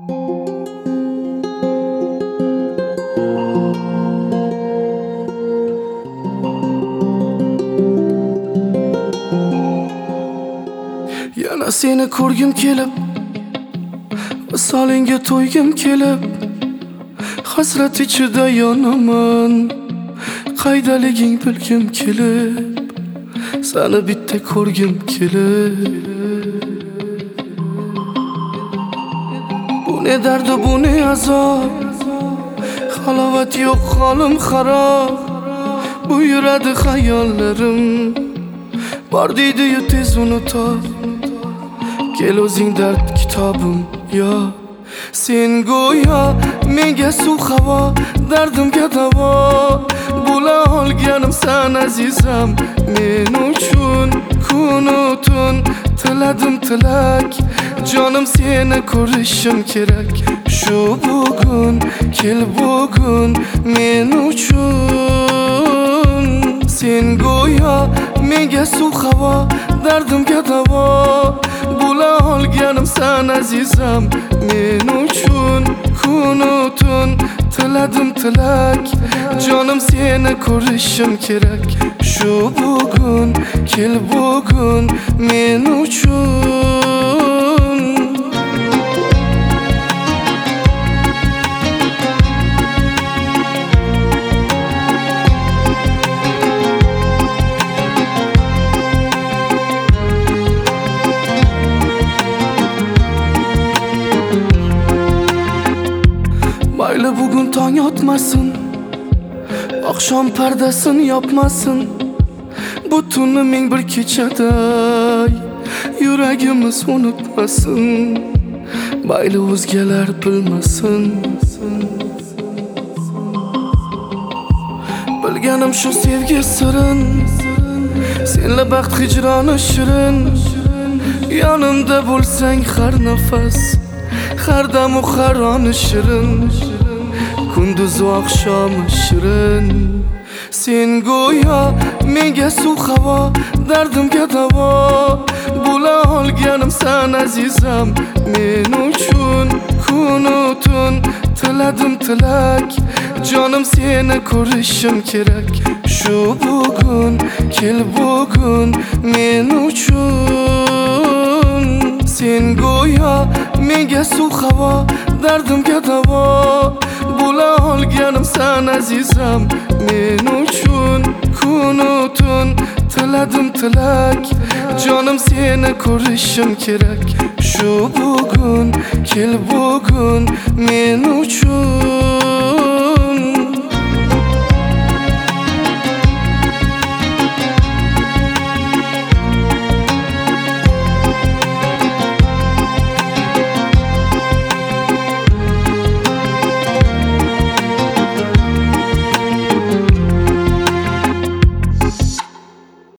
Yana seni ko'rgim kelib, visolingga to'ygim kelib, hasrat ichida yonaman, qaydaliging bilgim kelib, seni bitta ko'rgim kelib. Bu ne dard, bu ne azob, halovat yo'q, holim xarob. Bu yuradi xayollarim, bor deydi-yu tez unutar. Kel o'zing dard kitobim yo, sen go'yo menga suv havo, dardimga davo bo'la olganim sen azizam. Men uchun kun-u tun tiladim tilak, jonim seni ko'rishim kerak. Shu bugun, kel bugun men uchun. Sen go'yo menga suv havo, dardimga davo bo'la olganim sen azizam. Men uchun kun-u tun tiladim tilak, jonim seni ko'rishim kerak. Shu bugun, kel bugun men uchun. Mayli bugun tong yotmasin, oqshom pardasin yopmasin, bu tunni ming bir kechaday yuragimiz unutmasin. Mayli o'zgalar bilmasin, bilganim shu sevgi sirin, senla baxt hijroni shirin. Yonimda bo'lsang har nafas, har damu har oni shirin, kunduzu oqshomi shirin. Sen go'yo menga suv havo, dardimga davo bo'la olganim sen azizam. Men uchun kun-u tun tiladim tilak, jonim seni ko'rishim kerak. Shu bugun, kel bugun men uchun. Sen go'yo menga suv havo, dardimga davo bo'la olganim sen azizam. Men uchun kun-u tun tiladim tilak, jonim seni ko'rishim kerak. Shu bugun, kel bugun men uchun.